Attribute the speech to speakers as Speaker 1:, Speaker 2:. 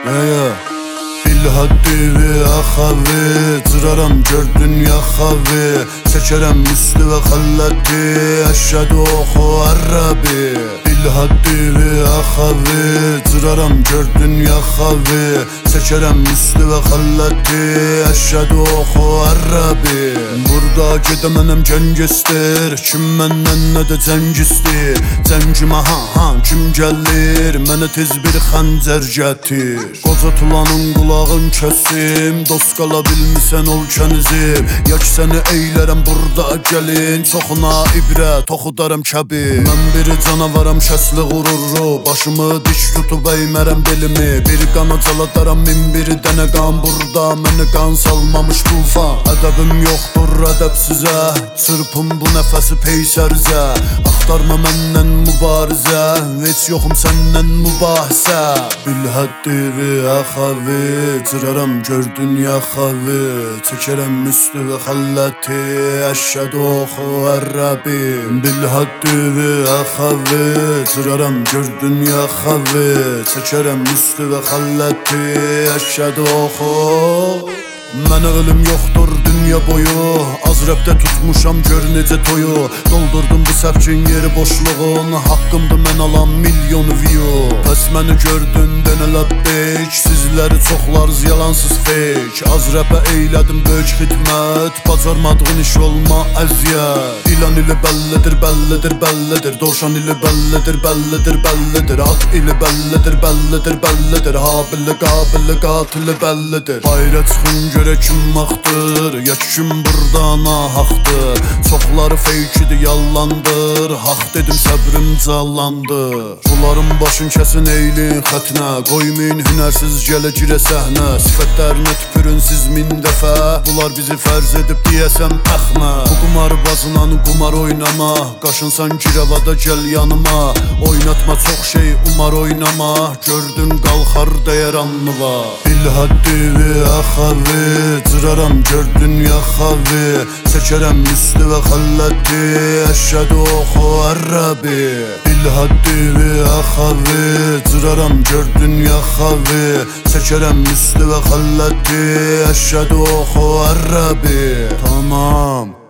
Speaker 1: Bilhaddi ve ahavi, cıraram gördün ya havi. Çekerem üstü ve hallati, eşhedü ohu Arabi. Bilhaddi ve ahavi, cıraram gördün ya havi. Çekerem üstü ve hallati, eşhedü ohu Arabi. Burada gedemenem cengistir, kim menden ne de cengistir. Cengime kim gelir, mənə tez bir xəncər gətir. Qoca tulanın qulağın kəsim, dost qala bilmisən ol kənizim. Ya ki səni eylərəm burada gəlin, çoxuna ibrət oxudaram kəbir. Mən bir canavaram şəsli qururru, başımı dik tutub əymərəm belimi. Bir qana caladaram min bir dənə qan, burada məni qan salmamış tufan. Ədəbim yoxdur ədəb sizə, çırpın bu nəfəsi peysərizə. Axtarma məndən mübarizə, heç yoxum səndən mübahisə. Bilhəddi və əxavi, cıraram gördün ya xavi. Çəkərəm üstü və xəlləti, əşhədü oxu Ərrabi. Bilhəddi və əxavi, cıraram gördün ya xavi. Çəkərəm üstü və xəlləti, əşhədü oxu. Mənə ölüm yoxdur dünya boyu, az rəpdə tutmuşam gör necə toyu. Doldurdum bu səfkin yeri boşluğun, haqqımdır mən alan milyon view. Bəs məni gördün denə ləbbeyk, sizləri çoxlarız yalansız fake. Az rəpə eylədim böyük xidmət, bacarmadığın iş olma əziyyət. İlan ili bəllidir, bəllidir, bəllidir, dovşan ili bəllidir, bəllidir, bəllidir. At ili bəllidir, bəllidir, bəllidir, habili, qabili, qatili bəllidir. Bayra çıxın görə kim maxdır, ya kim burada nahaqdır. Çoxları feykidir, yallandır, haq dedim səbrim callandır. Bunların başın kəsin eylin xətnə, qoymayın hünərsiz gələ girə səhnə. Sifətlərinə tüpürün siz min dəfə, bunlar bizi fərz edib deyəsən pəxmə. Bu qumar bazınan qumar oynama, qaşınsan girəvada gəl yanıma. Oynatma çox şey umar oynama, gördün qalxar dəyər anlıva. Bilhəddi və əxavi, cıraram gördün ya xavi. Çəkərəm üstü və xəlləti, əşhədü oxu Ərrabi. Bilhəddi və əxavi, cıraram gördün ya xavi. Çəkərəm üstü və xəlləti, əşhədü oxu Ərrabi. Tamam.